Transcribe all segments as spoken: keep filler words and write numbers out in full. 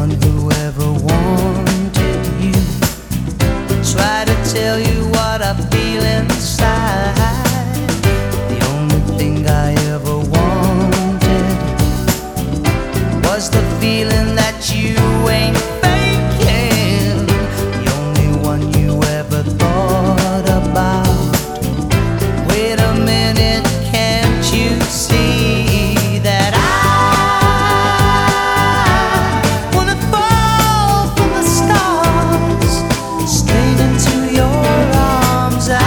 one who ever wanted you. Try to tell you what I feel inside. The only thing I ever wanted was the feeling that you ain't faking. The only one you ever thought about. Wait a minute, can't you see that I wanna fall from the stars straight into your arms? I,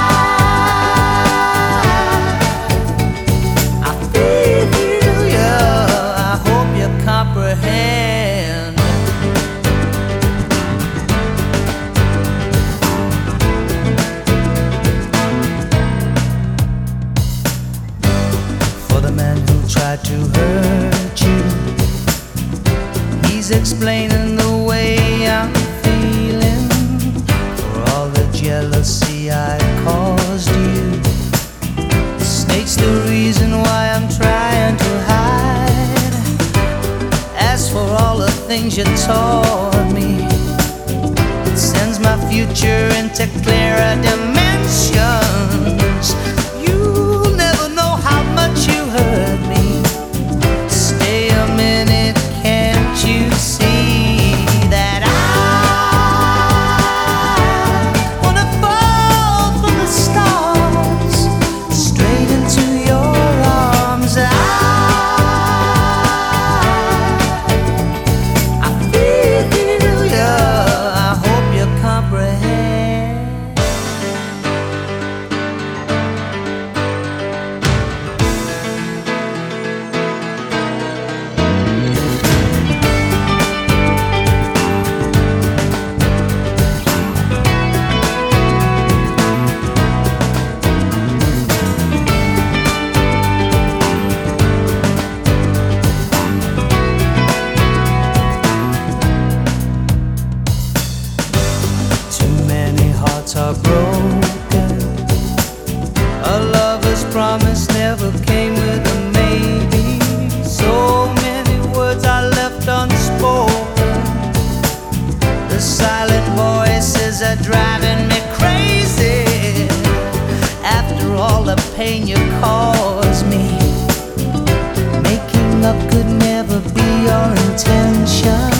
I feel you, I hope you comprehend. For the man who tried to hurt you, he's explaining the way I'm feeling. For all the jealousy I caused you, the snake's the reason why I'm trying to hide. As for all the things you taught me, it sends my future into clearer dimensions. You'll never know how much you hurt me. Stay a minute, can't you see that I wanna fall from the stars straight into your arms? I, I feel you, I hope you comprehend. Too many hearts are broken. A lover's promise never came with a maybe. So many words are left unspoken. The silent voices are driving me crazy. After all the pain you caused me, making up could never be your intention.